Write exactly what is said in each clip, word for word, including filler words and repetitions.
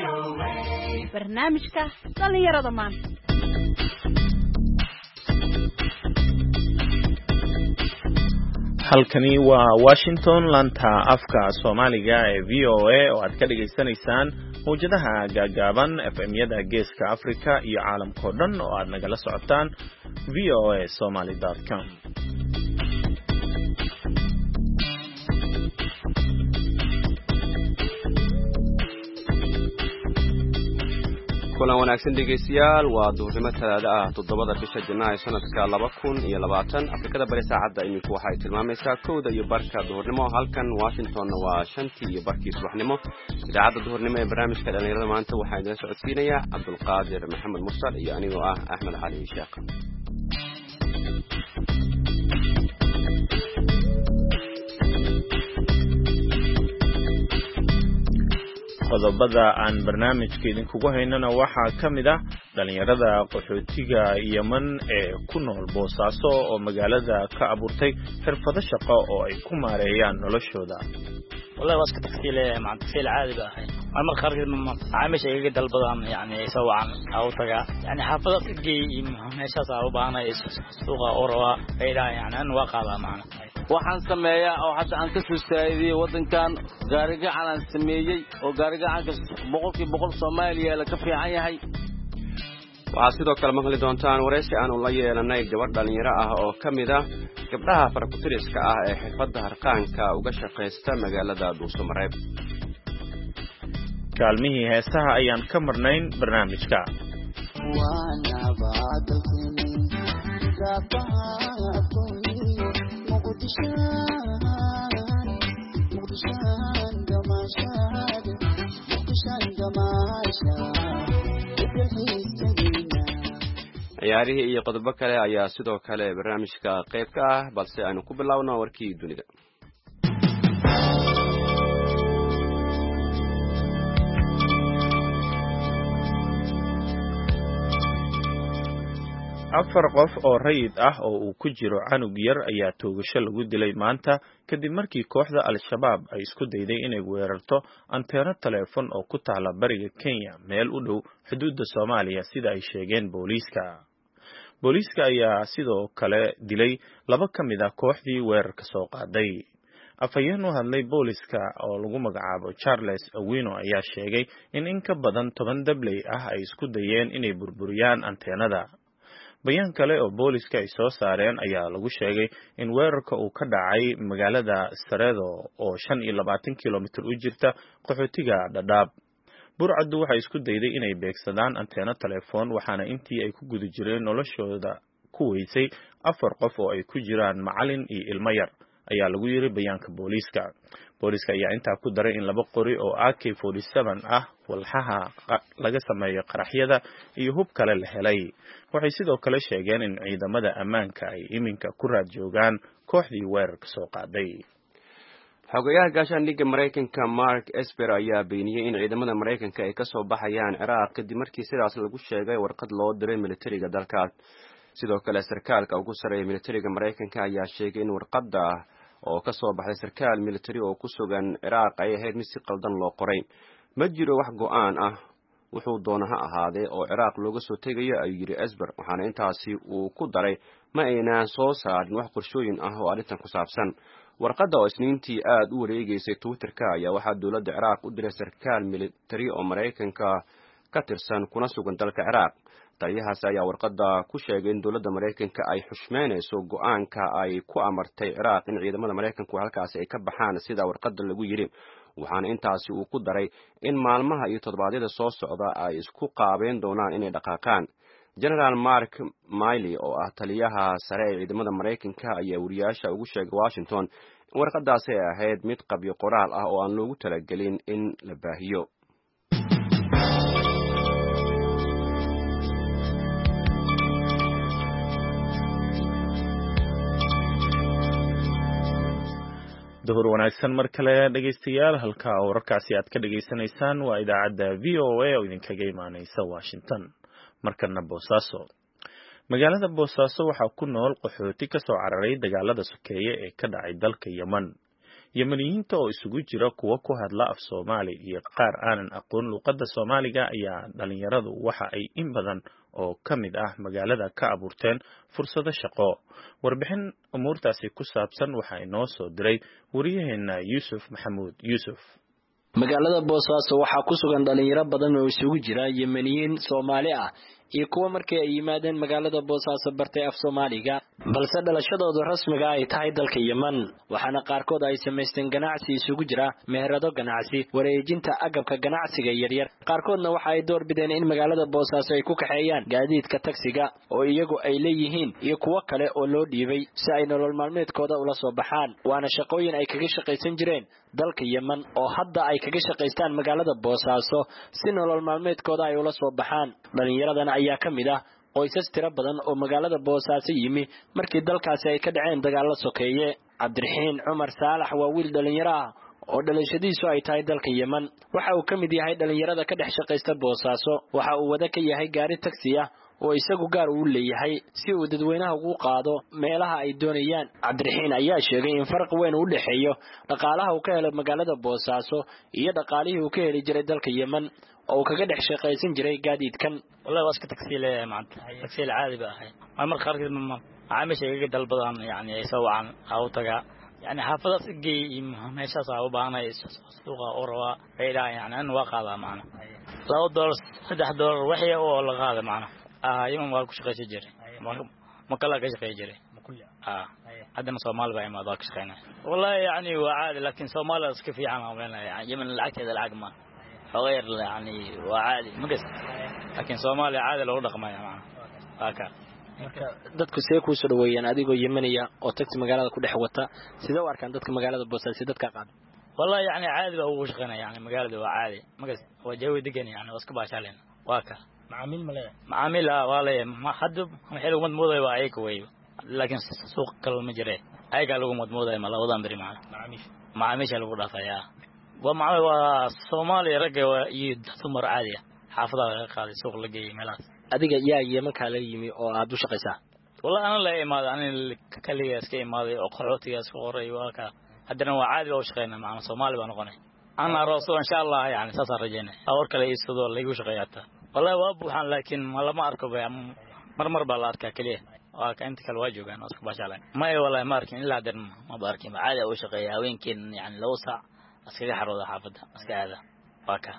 barnaamijka dhalinyarada maanta. halkani waa Washington, lanta afka Soomaaliga ee V O A oo aad ka dhageysanaysaan mowjadaha gaagaaban F M-yada Geeska Afrika iyo caalamka oo dhan oo aad nagala socotaan v o a somali dot com. kulan wanaagsan dhegeystayaal waa duhurnimo talaado ah toddobada bisha Janaayo sanadka laba kun iyo labaatan Afrikada bari saacada iminku waxay tilmaamaysaa kowda iyo barka duhurnimo halkan Washington waa shantii iyo barkii subaxnimo idaacadda duhurnimo ee barnaamijka dhalinyarada maanta waxaa idin socodsiinaya Cabdulqaadir Maxamed Mursal iyo anigoo ah Axmed Cali Sheekh. qodobada aan barnaamijka idinkugu haynana waxaa ka mid ah dhalinyarada qaxootiga Yemen ee ku nool Boosaaso oo magaalada ka abuurtay xirfado shaqo oo ay ku maareeyaan noloshooda. والله واسك تفصيل مع تفصيل عادي بقى أنا خارج من عامش أيجي دلبضان يعني يسوي عن أو تجا يعني حافظت تجي ماشى صعب أنا سوق أوروا إلى يعني أنا واقع معنا waxaan sameeyaa oo hadda aan ka soo saaiday wadankan gaariga aan sameeyay oo gaariga aan ka boqolkiiba boqol Soomaaliya la ka fiican yahay. waxaa sidoo kale maqli doontaan wareysi aan u la yeelanay gabadh dhalinyaro ah oo ka mid ah gabdhaha farkutiriska ah ee xirfadda harqaanka uga shaqeysta magaalada Dhuusamareeb. kaalmihii heesaha ayaan ka marnayn barnaamijka. ciyaarihii iyo qodobo kale ayaa sidoo kale barnaamijka qayb ka ah balse aynu ku bilaawno warkii dunida. afar qof oo rayid ah oo uu ku jiro canug yar ayaa toogasho lagu dilay maanta kadib markii kooxda Al-Shabaab ay isku dayday inay weerarto anteeno telefoon oo ku taala bariga Kenya meel u dhow xuduudda Soomaaliya sida ay sheegeen booliiska. booliiska ayaa sidoo kale dilay laba ka mid ah kooxdii weerarka soo qaaday. afhayeen u hadlay booliiska oo lagu magacaabo Charles Awino ayaa sheegay in in ka badan toban dabley ah ay isku dayeen inay burburiyaan anteenada. bayaan kale oo booliiska ay soo saareen ayaa lagu sheegay in weerarka uu ka dhacay magaalada Saredo oo shan iyo labaatan kiiloomitir u jirta qaxootiga Dadaab. burcaddu waxay isku dayday inay beegsadaan anteeno telefoon waxaana intii ay ku guda jireen noloshooda ku weysay afar qof oo ay ku jiraan macallin iyo ilmo yar ayaa lagu yiri bayaanka booliiska. booliiska ayaa intaa ku daray in laba qori oo A K forty-seven ah walxaha laga sameeyo qaraxyada iyo hub kale la helay. waxay sidoo kale sheegeen in ciidamada ammaanka ay iminka ku raad joogaan kooxdii weerarka soo qaaday. xogayaha gaashaandhigga Mareykanka Mark Esper ayaa beeniyay in ciidamada Mareykanka ay ka soo baxayaan Ciraaq kadib markii sidaas lagu sheegay warqad loo diray militariga dalkaas. sidoo kale sarkaalka ugu sareeya militariga Mareykanka ayaa sheegay in warqadda oo ka soo baxday sarkaal military oo ku sugan Ciraaq ay ahayd mid si qaldan loo qoray. ma jiro wax go'aan ah wuxuu doona ha ahaadee oo Ciraaq looga soo tegayo ayuu yiri Esper waxaana intaasi uu ku daray ma aynaan soo saarin wax qorshooyin ah oo arrintan ku saabsan. warqadda oo isniintii aad u wareegaysay Twitterka ayaa waxaa dowladda Ciraaq u diray sarkaal military oo Mareykanka ka tirsan kuna sugan dalka Ciraaq. taliyahaas ayaa warqadda ku sheegay in dowladda Mareykanka ay xushmeynayso go'aanka ay ku amartay Ciraaq in ciidamada Mareykanku halkaas ay ka baxaan sida warqadda lagu yiri. waxaana intaasi uu ku daray in maalmaha iyo toddobaadyada soo socda ay isku qaabeen doonaan inay dhaqaaqaan. General Mark Milley oo ah taliyaha sare ee ciidamada Mareykanka ayaa wariyaasha ugu sheegay Washington in warqaddaasi ay ahayd mid qabyo qoraal ah oo aan loogu talagelin in la baahiyo. duhur wanaagsan mar kale dhageystayaal halka wararkaasi aad ka dhageysanaysaan waa idaacadda V O A oo idinkaga imaaneysa Washington. markana Boosaaso magaalada Boosaaso waxaa ku nool qaxooti ka soo cararay dagaalada sokeeye ee ka dhacay dalka Yemen. Yemeniyiinta oo isugu jira kuwa ku hadla af Soomaali iyo qaar aanan aqoon luqadda Soomaaliga ayaa dhalinyaradu waxa ay in badan oo ka mid ah magaalada ka abuurteen fursado shaqo. Warbixin umuurtaasi ku saabsan waxa inoo soo diray wariyaheena Yuusuf Maxamuud Yuusuf. magaalada Boosaaso waxaa ku sugan dhalinyaro badan oo isugu jira Yemeniyiin Soomaali ah iyo kuwa markay ay yimaadeen magaalada Boosaaso bartay af Soomaaliga balse dhalashadoodu rasmiga ay tahay dalka Yemen waxaana qaarkood ay sameysteen ganacsi isugu jira meherado ganacsi wareejinta agabka ganacsiga yaryar qaarkoodna waxa ay door bideen in magaalada Boosaaso ay ku kaxeeyaan gaadiidka taksiga oo iyagu ay leeyihiin iyo kuwa kale oo loo dhiibay si ay nolol maalmeedkooda ula soo baxaan waana shaqooyin ay kaga shaqaysan jireen dalka Yemen oo hadda ay kaga shaqaystaan magaalada Boosaaso si nolol maalmeedkooda ay ula soo baxaan dhalinyaradan ayaa kamid ah qoysas tiro badan oo magaalada Boosaaso yimi markii dalkaasi ay ka dhaceen dagaal sokeeye Cabdiraxiin Cumar Saalax waa wiil dhalinyaro ah oo dhalashadiisu ay tahay dalka Yemen waxa uu kamid yahay dhalinyarada ka dhex shaqaysta Boosaaso waxa uu wada ka yahay gaari taksi ah oo isagu gaar u leeyahay si uu dadweynaha ugu qaado meelaha ay doonayaan Cabdiraxiin ayaa sheegay in farq weyn u dhaxeeyo dhaqaalaha uu ka helo magaalada Boosaaso iyo dhaqaalihii uu ka heli jiray dalka Yemen oo kaga dhex shaqaysan jiray gaadiidkan wallahi waa iska taksiile maanta taksiil caadi baa ahay mar qarqid ma macaamiisha iga dalbadaan yani ay soo wacan aw taga yani xaafadaas igay meeshaas u baahnay suuqa orwa reeyda yani aan waa qaada macna laba dollar saddex dollar wixii oo la qaada macna ah Yemen waa ku shaqaysan jiray ma kala ka shaqay jiray ah hadda Soomaali baa imaado ka shaqeynaa wallahi yani waa caadi laakiin Soomaali iska fiican oo meel Yemen lacagteeda lacag ma غير يعني وعادي مقص لكن Soomaali caadi loo dhaqmayo macna haka dadku see ku soo dhaweeyaan adigoo Yemeniya oo tagti magaalada ku dhex wata sida u arkaan dadka magaalada Boosaaso dadka qaad wallahi yani caadi baa ugu shaqeynaa yani magaalada waa caadi maqas waa jawi degan yani waska baashaaleen waaka macaamiil ma leeyahay macaamiil waa leeyahay ma hadda maxay lagu madmooday waa ay ka weeyo laakiin suuq kale ma jireen ayaga lagu madmooday ma labadan bari macna macaamiil macaamiisha lagu dhaafayaa ومع الصومالي رجع يدمر عادية حافظة قاضي سوق لقي ملاس أديك يا يمن كلامي أو عبدو شقيسة والله أنا لا إيماد أنا الكلية اسكي ماضي أو قرأتي أسفوري وكا هدنا وعادي أو شقينا مع الصومالي بنقني أنا رسول إن شاء الله يعني سافر رجينا أور كلي الصدور اللي يجوش غياته والله وابو حن لكن ما ما أركب يعني مرمر بالله كليه وكا أنت كالواجب يعني أسكت باشالين ما والله ما أركن إلا درن ما باركين عادي أو شقيا وين كن يعني لو ساعة askaga xarooda xaafada askaada waaka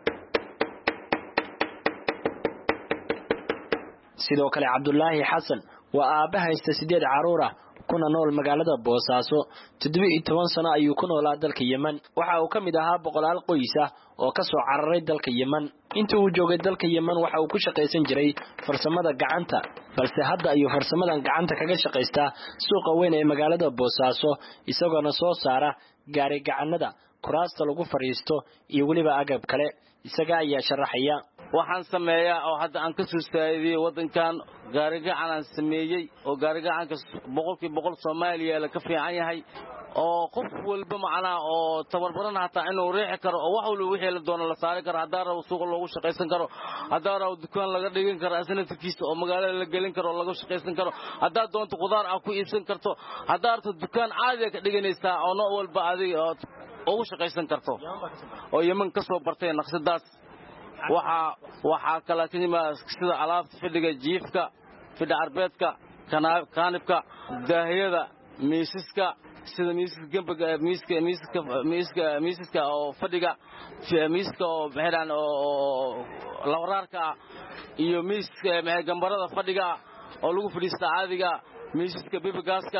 sidoo kale Cabdullaahi Xasan waa aabaha haysta sideed caruur ah kuna nool magaalada Boosaaso toddoba iyo toban sano ayuu ku noolaa dalka Yemen waxa uu kamid ahaa boqolaal qoys ah oo ka soo cararay dalka Yemen intii uu joogay dalka Yemen waxa uu ku shaqaysan jiray farsamada gacanta balse hadda ayuu farsamadan gacanta kaga shaqaystaa suuqa weyn ee magaalada Boosaaso isagoo soo saara gaari gacanada kuraasta lagu fariisto iyo waliba agab kale isaga ayaa sharaxaya waxaan sameeyaa oo hadda aan ka soo saayay wadankan gaari gacan aan sameeyay oo gaari gacanka boqolkiiba boqol Soomaaliya la ka fiican yahay oo qof walba macnaa oo tabarbaran hataa inuu riixi karo oo wax walba wixii la doono la saari karo hadaa rabo suuq loogu shaqaysan karo hadaa rabo dukaan laga dhigin karo asnafkiisa oo magaalada la gelin karo laga shaqaysan karo hadaa doonto qudaar ah ku iibsan karto hadaa rabto dukaan caadi ka dhiganaysaa oo nooc walba adiga oo u shaqaysan karto oo Yemen ka soo bartay naqshadaas waxa waxa kala tinima sida alaabta fidhiga jiifka fidha arbeedka kanabka daahiyada miisaska sida miiska gambaga miiska miiska miiska miiska oo fadhiga miiska oo bixiraan oo lawraarka iyo miiska maxay gambarada fadhiga oo lagu fadhiista caadiga miiska bibigaaska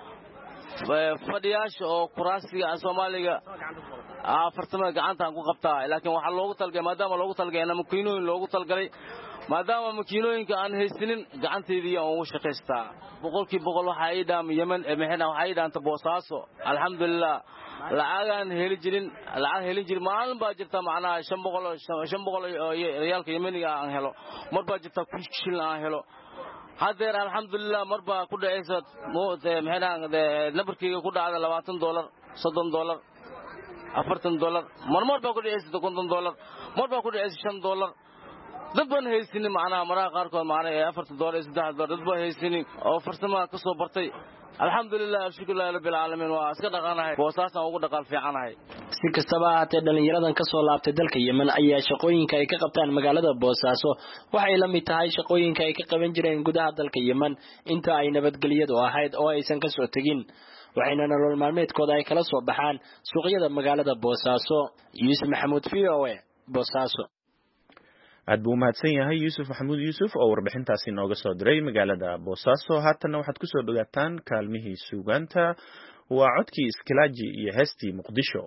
fadhiyaasha oo kuraasiga Soomaaliga afartamada gacanta aan ku qabtaa laakiin waxa loogu talgalay maadaama loogu talgalay in makiinooyin loogu talgalay maadaama makiinooyinka aan haysanin gacanteedii aan ugu shaqaystaa boqolkiiba boqol waxa ay dhaam Yemen ee maxayna waxa ay dhaanta Boosaaso alxamdulillah lacagan heli jirin lacag heli jirin maalin baa jirta macnaa shan boqol shan boqol oo riyaalka Yemeniga aan helo mar baa jirta ku shilin aan helo hadeer alxamdulillah mar baa ku dhacaysa maxayna nabarkiga ku dhacda labaatan dollar soddon dollar afartan dollar mar mar baa ku dhacaysa konton dollar mar baa ku dhacaysa shan dollar dad baan haysin macnaa mara qaar kood macnaa afartan dollar saddex dollar dad baa haysin oo farsamo ka soo bartay alxamdulilah shukrullahi rabbil caalamiin waa iska dhaqanahay boosaasan ugu dhaqaal fiicanahay si kastaba ha ahaatee dhalinyaradan ka soo laabtay dalka Yemen ayaa shaqooyinka ay ka qabtaan magaalada Boosaaso waxay la mid tahay shaqooyinka ay ka qaban jireen gudaha dalka Yemen inta ay nabadgelyadu ahayd oo aysan ka soo tagin waxayna nolol maalmeedkooda ay kala soo baxaan suuqyada magaalada Boosaaso. Yuusuf Maxamuud V O A Boosaaso. aad buu mahadsan yahay Yuusuf Maxamuud Yuusuf oo warbixintaasi nooga soo diray magaalada Boosaaso. haatan waxaad ku soo dhagaataan kaalmihii suugaanta waa codkii Iskilaaji iyo heestii Muqdisho.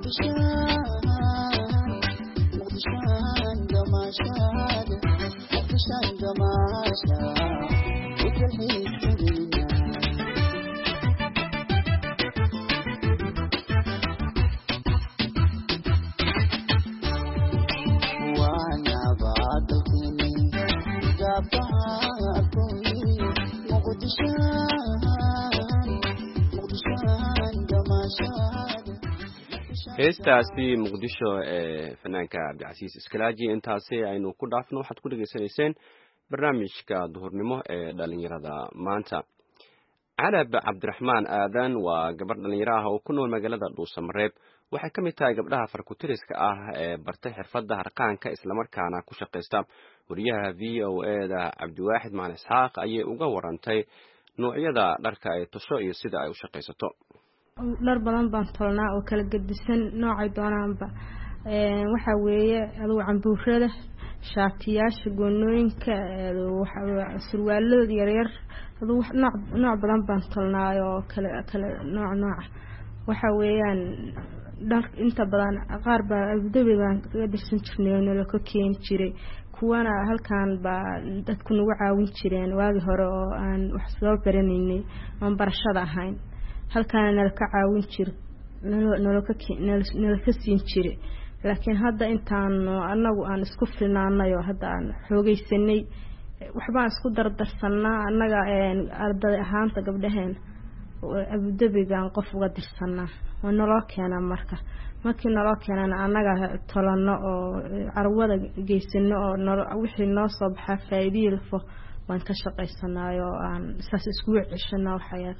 heestaasi muqdisho ee fanaanka cabdicasiis iskalaaji intaasi aynu ku dhaafno waxaad ku dhegaysanayseen barnaamijka duhurnimo ee dhalinyarada maanta. carab cabdiraxmaan aadan waa gabadh dhalinyaro ah oo ku nool magaalada dhuusamareeb. waxay ka mid tahay gabdhaha farkutiriska ah ee bartay xirfadda harqaanka islamarkaana ku shaqaysta. wariyaha v o eda cabdiwaaxid macalin isxaaq ayay uga warantay noocyada dharka ay tusho iyo sida ay u shaqaysato. dhar badan baan tolnaa oo kala gedisan noocay doonaanba waxa weeye adigu cambuurada shaatiyaasha goonooyinka surwaalada yaryar adigu nooc nooc badan baan tolnaa oo kala kala nooc nooc waxa weeyaan dhar inta badan qaar baa abdabi baan kaga dirsan jirnay oo nala ka keen jiray kuwana halkaan baa dadku nagu caawin jireen waagi hore oo aan wax soo baranaynay aan barashada ahayn halkaan nala ka caawin jir nala ka nala ka siin jiray laakiin hadda intaan anagu aan isku filnaanay oo hadda aan xoogaysanay waxbaan isku dardarsanaa anaga arday ahaanta gabdhaheen abdabigaan qof uga dirsanaa oo naloo keena marka markii naloo keenana anaga tolano oo carwada geysano oo wixii noo soo baxaa faa'iido waan ka shaqaysanaayo aan saas isku ceshana waxyaal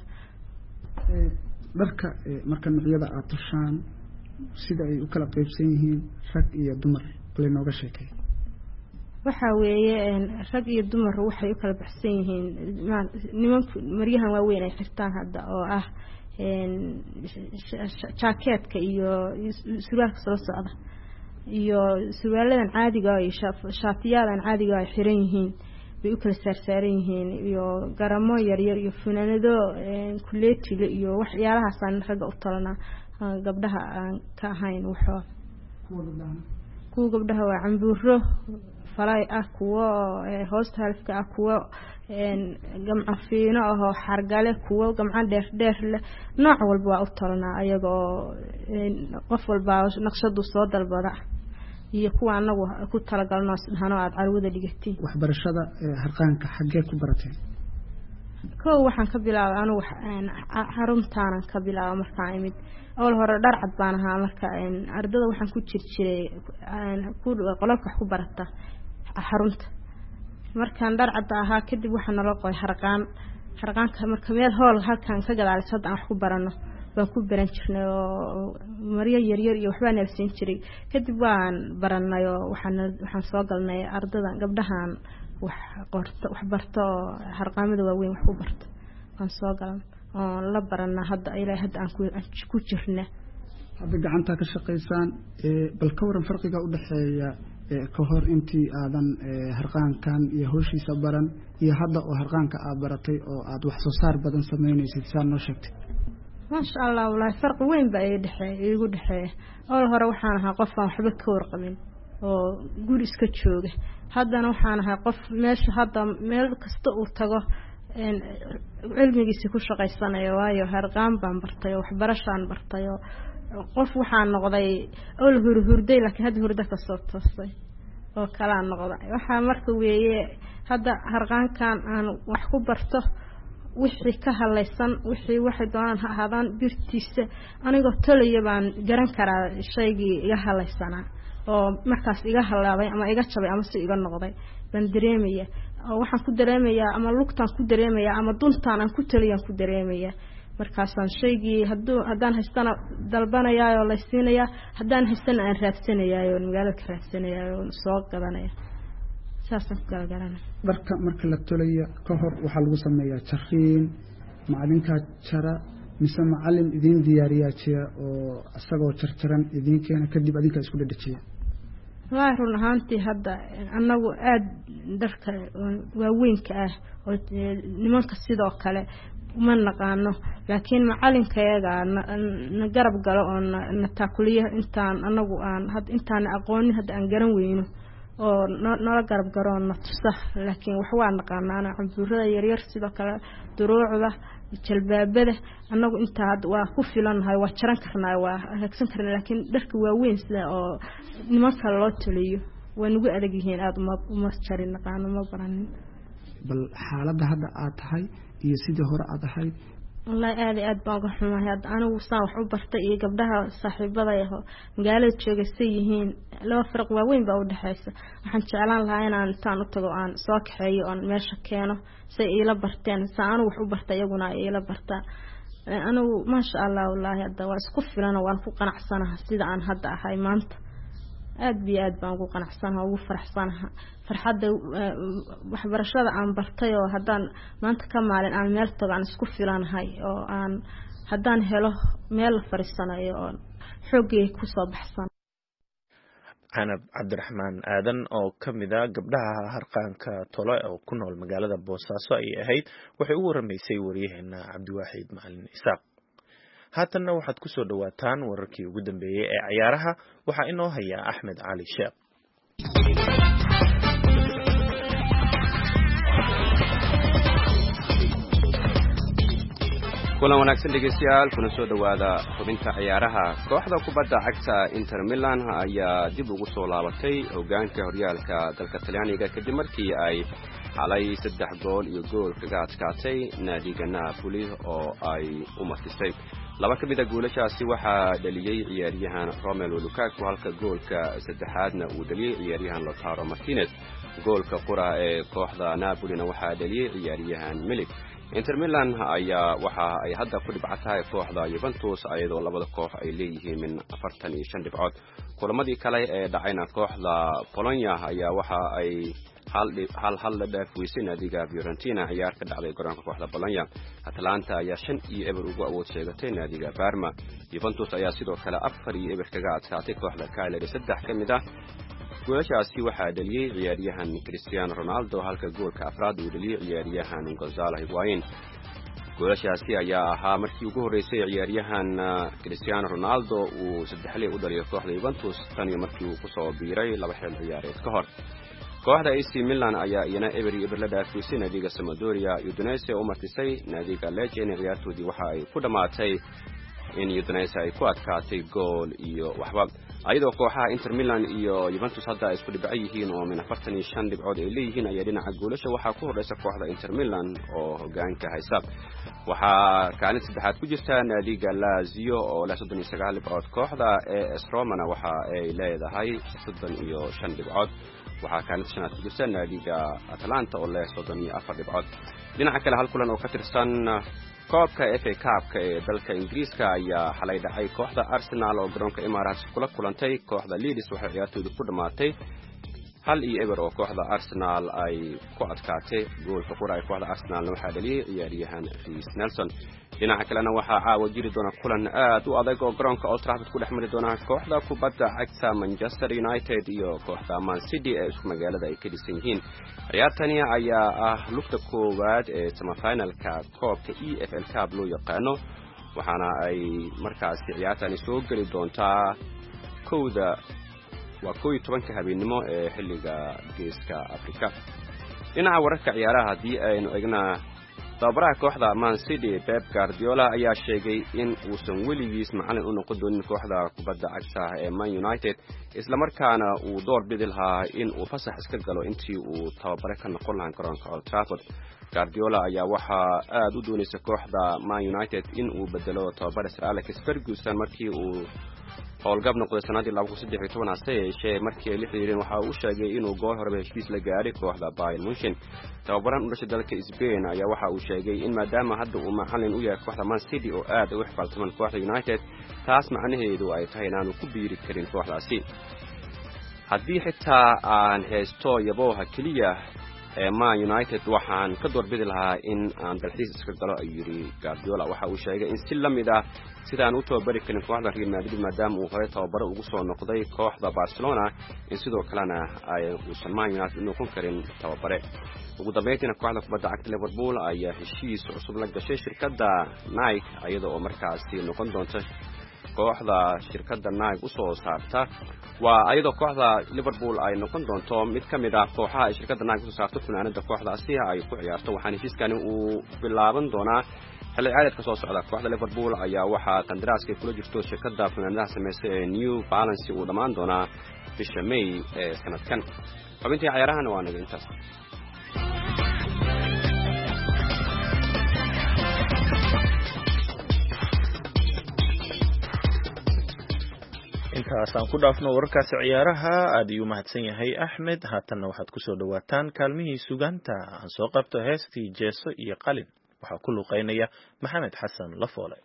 dharka marka noocyada aad tushaan sida ay u kala qaybsan yihiin rag iyo dumar bal nooga sheekay. waxa weeye rag iyo dumar waxay u kala baxsan yihiin nimanku maryahan waa weyn ay xirtaan hadda oo ah jaakeetka iyo surwaalka soo socda iyo surwaaladan caadiga ah iyo shaatiyadan caadiga ah xiran yihiin bay u kala saarsaaran yihiin iyo garamo yar yar iyo funaanado kuleetile iyo waxyaalahaas aan ragga u talana gabdhaha aan ka ahayn waxoo kuwa gabdhaha waa cambuuro falay ah kuwa hoosta halfka ah kuwa gamca fiino ah xargale kuwa gamca dheer dheer leh nooc walba waa u talana ayagoo qof walba naqshadu soo dalbada iyo kuwa anagu ku talagalno hano aad carwada dhigatay. waxbarashada harqaanka xagee ku baratay? koo waxaan ka bilaabay anigu xaruntaan ka bilaabay markaan imid awal hore dhar cad baan ahaa marka ardada waxaan ku jirjiray ku qolofka ku barata xarunta markaan dhar cad ahaa kadib waxaan nala qoy harqaan harqaanka marka meel hool halkaan ka gadaalay sad aan wax ku barano baan ku baran jirnay oo mariya yar yar iyo waxbaan nafsin jiray kadib waan baranay oo waxaan waxaan soo galnay ardada gabdhahan wax qorto wax barto harqaamada waaweyn wax ku barto waan soo galan oo la barana hadda ilaa hadda aan ku jirna. hadda gacanta ka shaqeysaan bal ka waran farqiga u dhaxeeya ka hor intii aadan harqaankan iyo hawshiisa baran iyo hadda oo harqaanka aad baratay oo aad wax soo saar badan sameynaysid saan noo sheegtay. ما شاء الله والله فرق وين بقى يدحي يقول دحي أول هرا وحنا قف وحبك كورق من وقول إسكتشوجه هذا أنا وحنا قف ماشي هذا مال كستو تجاه علمي جيسي كل شقي سنة يوايو هرقام بنبرتيو وحبرشان برتيو قف وحنا قضي أول هر هردي لكن هذا هردك الصوت تصي وكلام نقضي وحنا مركوي هذا هرقان كان أنا وحكو برته wixii ka halaysan wixii waxay doonaan ha ahaadaan birtiisa anigoo taliya baan garan karaa shaygii iga halaysana oo markaas iga halaabay ama iga jabay ama si iga noqday baan dareemaya oo waxaan ku dareemayaa ama lugtaan ku dareemayaa ama duntaan aan ku taliyaan ku dareemayaa markaasaan shaygii hadduu haddaan haystana dalbanayaayo la siinayaa haddaan haystana aan raadsanayaayo magaalada ka raadsanayaayo soo gadanaya saasan kala garanay. dharka marka la tolaya ka hor waxa lagu sameeyaa jariin macalinka jara mise macalin idin diyaariyaa jira oo asagoo jarjaran idin keena kadib adinka isku dhadhajiya. waa run ahaantii hadda annagu aad darka waaweynka ah oo nimanka sidoo kale uma naqaano laakiin macalinkayaga na garab galo oo na taakuliyo intaan annagu aan had intaan aqoon hadda aan garan weyno oo nala garab garo na tusa laakiin wax waa naqaanaa cambuurada yar yar sidoo kale duruucda jalbaabada annagu inta had waa ku filanahay waa jaran karnaa waa hagsan karnaa laakiin dharka waaweyn sida oo nimanka loo taliyo waa nagu adag yihiin aad uma uma jarin naqaano ma baranin bal xaaladda hadda aad tahay iyo sidii hore aad ahayd wallahi aad aad baan uga xumahay hadda anigu saan wax u bartay iyo gabdhaha saaxiibada ah magaalada joogay yihiin laba farq waaweyn baa u dhaxaysa waxaan jeclaan lahaa inaan intaan u tago aan soo kaxeeyo oo meesha keeno si ay ila barteen saan wax u bartay iyaguna ay ila bartaan anigu ma sha Allah wallahi hadda waa isku filan waan ku qanacsanahay sida aan hadda ahay maanta aad bi aad baan ugu qanacsanahay ugu faraxsanahay farxadda waxbarashada aan bartay oo haddaan maanta ka maalin aan meel tago aan isku filanahay oo aan haddaan helo meel fariisanayo oo xoogay ku soo baxsan Canab Cabdiraxmaan Aadan oo kamid ah gabdhaha harqaanka tolo oo ku nool magaalada Boosaaso ay ahayd waxay u waramaysay wariyaheena Cabdiwaaxid Macalin Isaaq haatanna waxaad ku soo dhawaataan wararkii ugu dambeeyay ee ciyaaraha waxa inoo haya Axmed Cali Sheekh kulan wanaagsan dhegeystayaal kuna soo dhawaada xubinta ciyaaraha kooxda kubadda cagta Inter Milan ayaa dib ugu soo laabatay hoggaanka horyaalka dalka Talyaaniga kadib markii ay xalay saddex gool iyo gool kaga adkaatay naadiga Napoli oo ay u martisay laba ka mid ah goolashaasi waxaa dhaliyay ciyaaryahan Romelu Lukaku halka goolka saddexaadna uu dhaliyay ciyaaryahan Lautaro Martinez goolka qura ee kooxda Napoli waxaa dhaliyay ciyaaryahan Milik Inter Milan ayaa waxa ay hadda ku dhibcatahay kooxda Juventus ayadoo labada koox ay leeyihiin min afartan iyo shan dhibcood kulamadii kale ee dhacayna kooxda Bologna ayaa waxa ay hal hal hal la dhaafisay naadiga Fiorentina ciyaar ka dhacday garoonka kooxda Bologna Atalanta ayaa shan iyo eber ugu awood sheegatay naadiga Parma Juventus ayaa sidoo kale afar iyo eber kaga adkaatay kooxda Cagliari saddex kamid ah goolashaasi waxaa dhaliyay ciyaaryahan Cristiano Ronaldo halka goolka afraad uu dhaliyay ciyaaryahan Gonzalo Higuain goolashaasi ayaa ahaa markii ugu horeysay ciyaaryahan Cristiano Ronaldo uu saddexley u dhaliyay kooxda Juventus tan iyo markii uu ku soo biiray laba xil ciyaareed ka hor kooxda A C Milan ayaa iyana eber iyo eber la dhaafisay naadiga Sampdoria Udinese oo martisay naadiga Lecce ciyaartoodii waxa ay ku dhamaatay in Udinese ay ku adkaatay gool iyo waxba ayadoo kooxaha Inter Milan iyo Juventus hadda isku dhibcay yihiin oo min afartan iyo shan dhibcood ay leeyihiin ayaa dhinaca goolasha waxa ku horeysa kooxda Inter Milan oo hoggaanka haysa waxa kaalin saddexaad ku jirta naadiga Lazio oo leh soddon iyo sagaal dhibcood kooxda AS Roma waxa ay leedahay soddon iyo shan dhibcood waxa kaalin shanaad ku jirta naadiga Atalanta oo leh soddon iyo afar dhibcood dhinaca kale hal kulan oo ka tirsan koobka F A Cup ee dalka Ingiriiska ayaa xalay dhacay kooxda Arsenal oo garoonka Emirates kula kulantay kooxda Leeds waxay ciyaartooydu ku dhamaatay hal iyo eber oo kooxda Arsenal ay ku adkaatay goolka qura ee kooxda Arsenal waxaa dhaliyay ciyaaryahan Reece Nelson dhinaca kalena waxaa caawa jiri doona kulan aad u adag oo garoonka Old Trafford ku dhexmari doona kooxda kubadda cagta Manchester United iyo kooxda Man City ee isku magaalada ay ka dhisan yihiin ciyaartani ayaa ah lugta koowaad ee semifinalka koobka E F L Cup loo yaqaano waxaana ay markaas ciyaartani soo gali doontaa kooda waa koob iyo tobanka habeenimo ee xilliga geeska Afrika dhinaca wararka ciyaaraha hadii aynu eegna tababaraha kooxda Man City Pep Guardiola ayaa sheegay in uusan weligiis macallin u noqon doonin kooxda kubadda cagta ee Man United isla markaana uu door bidi lahaa in uu fasax iska galo intii uu tababare ka noqon lahaa garoonka Old Trafford Guardiola ayaa waxa aad u doonaysa kooxda Man United in uu bedelo tababare Sir Alex Ferguson markii uu howlgab noqday sanadii laba kun saddex iyo toban asay markii ay la xiriireen waxa uu sheegay inuu gool hore heshiis la gaaray kooxda Bayern Munchen tababaran u dhashay dalka Spain ayaa waxa uu sheegay in maadaama hadda uu macallin u yahay kooxda Man City oo aad u xifaaltaman kooxda United taas macnaheedu ay tahay inaanu ku biiri karin kooxdaasi haddii xitaa aan heesto yabooha kaliya ee Man United waxaan ka doorbidi lahaa in aan dalxiis iska galo ayuu yiri Guardiola waxa uu sheegay in si lamid ah sidaan u tababari karin kooxda Real Madrid maadaama uu hore tababaro ugu soo noqday kooxda Barcelona in sidoo kalena ay uusan Man United noqon karin tababare ugu dambeyntiina kooxda kubadda cagta Liverpool ayaa heshiis cusub la gashay shirkadda Nike iyada oo markaasi noqon doonta kooxda shirkadda Nike u soo saarta waa ayadoo kooxda Liverpool ay noqon doonto mid kamid ah kooxaha shirkadda Nike u soo saarto funaanada kooxdaasi ay ku ciyaarto waxaana heshiiskani uu bilaaban doonaa xilli ciyaareedka soo socda kooxda Liverpool ayaa waxa qandaraaska kula jirto shirkadda funaanadaha sameysay ee New Balance uu dhamaan doonaa bisha May ee sanadkan xubintii ciyaarahan waa naga intaas intaasaan ku dhaafno wararkaasi ciyaaraha aad ayuu mahadsan yahay Axmed haatanna waxaad ku soo dhawaataan kaalmihii sugaanta aan soo qabto heestii jeeso iyo qalin waxaa ku luqeynaya Maxamed Xasan Lafoole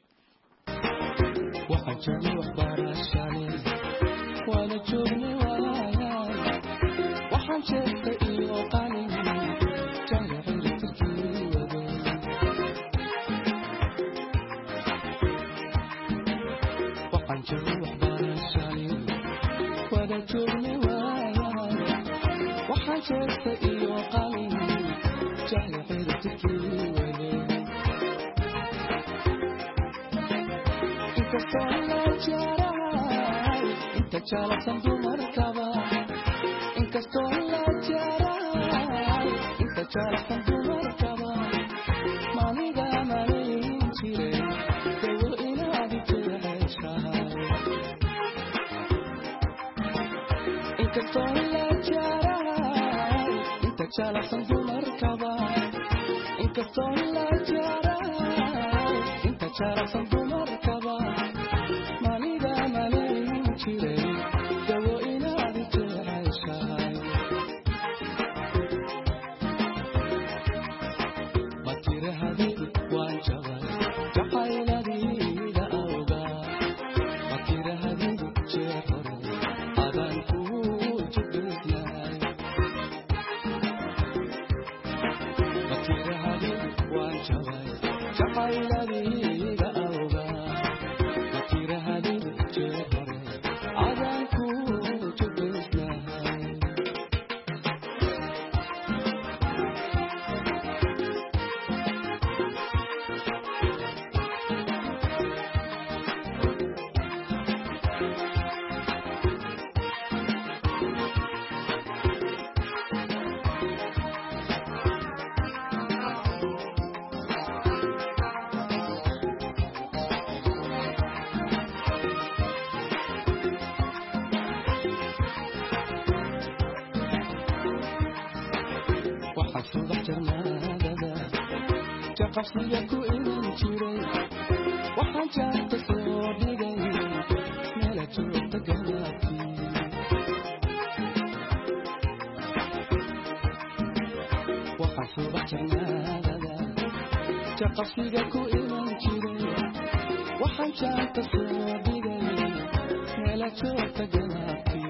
qafsiyaku inuu jiray waxaan jaanta soo dhigay meela joogta galaabti waxaan subax jarnaadada qafsiyaku inuu jiray waxaan jaanta soo dhigay meela joogta galaabti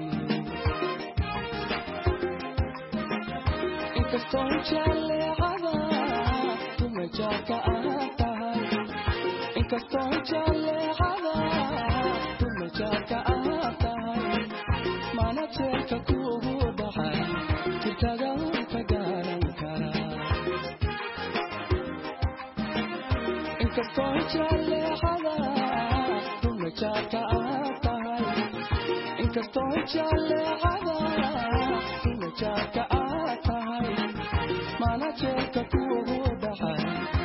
inkastoo jaleecada jaka ahtahay inkastoo jaleecada kuma jaka ahtahay mana jeelka kuugu baxay jirkaga ka garan kara inkastoo jaleecada kuma jaka ahtahay inkastoo jaleecada kuma jaka ahtahay mana jeelka kuugu baxay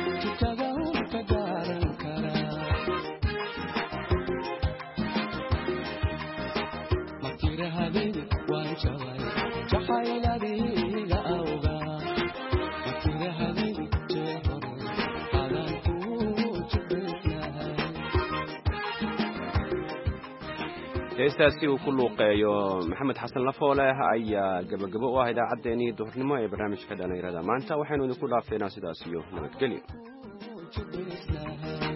heestaasi uu ku luuqeeyo Maxamed Xasan Lafoole ayaa gabagabo u ah idaacaddeenii duhurnimo ee barnaamijka dhalinyarada maanta waxaynu idinku dhaafeynaa sidaas iyo nabadgelyo